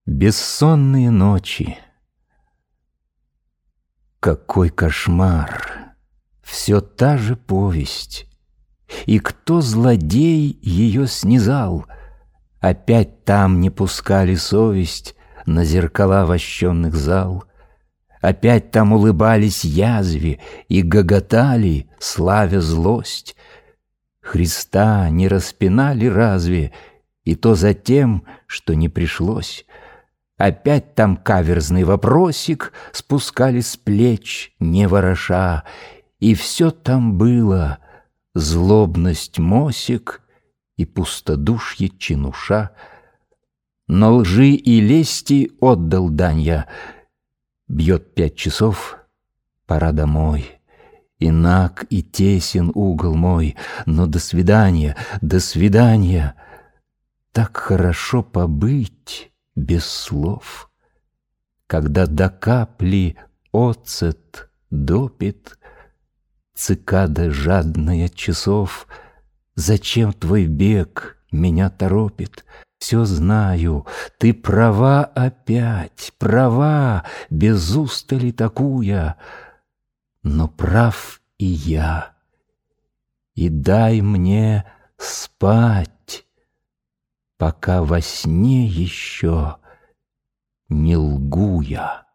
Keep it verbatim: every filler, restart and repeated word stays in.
Бессонные ночи. Какой кошмар! Все та же повесть. И кто злодей ее снизал? Опять там не пускали совесть на зеркала вощенных зал. Опять там улыбались язве и гоготали, славя злость. Христа не распинали разве, и то за тем, что не пришлось. Опять там каверзный вопросик спускали с плеч, не вороша, и все там было — злобность мосик и пустодушье чинуша. Но лжи и лести отдал дань я. Бьет пять часов, пора домой. И наг, и тесен угол мой, но до свидания, до свидания. Так хорошо побыть без слов, когда до капли оцет допит цикада жадная часов. Зачем твой бег меня торопит? Все знаю, ты права опять, права, без устали такуя. Но прав и я, и дай мне спать, пока во сне еще не лгу я.